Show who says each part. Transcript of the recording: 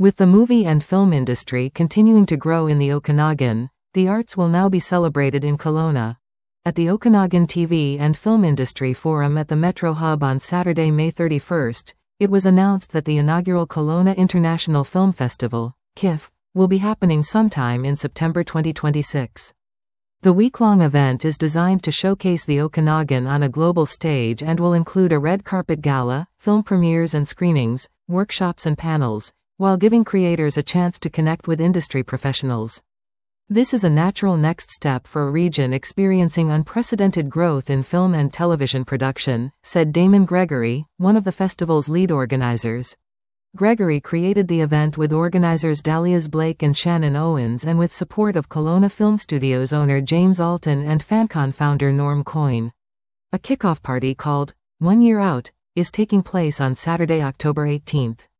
Speaker 1: With the movie and film industry continuing to grow in the Okanagan, the arts will now be celebrated in Kelowna. At the Okanagan TV and Film Industry Forum at the Metro Hub on Saturday, May 31st, it was announced that the inaugural Kelowna International Film Festival, KIFF, will be happening sometime in September 2026. The week-long event is designed to showcase the Okanagan on a global stage and will include a red carpet gala, film premieres and screenings, workshops and panels, while giving creators a chance to connect with industry professionals. This is a natural next step for a region experiencing unprecedented growth in film and television production, said Damon Gregory, one of the festival's lead organizers. Gregory created the event with organizers Dahlias Blake and Shannon Owens and with support of Kelowna Film Studios owner James Alton and FanCon founder Norm Coyne. A kickoff party called 1 Year Out is taking place on Saturday, October 18th.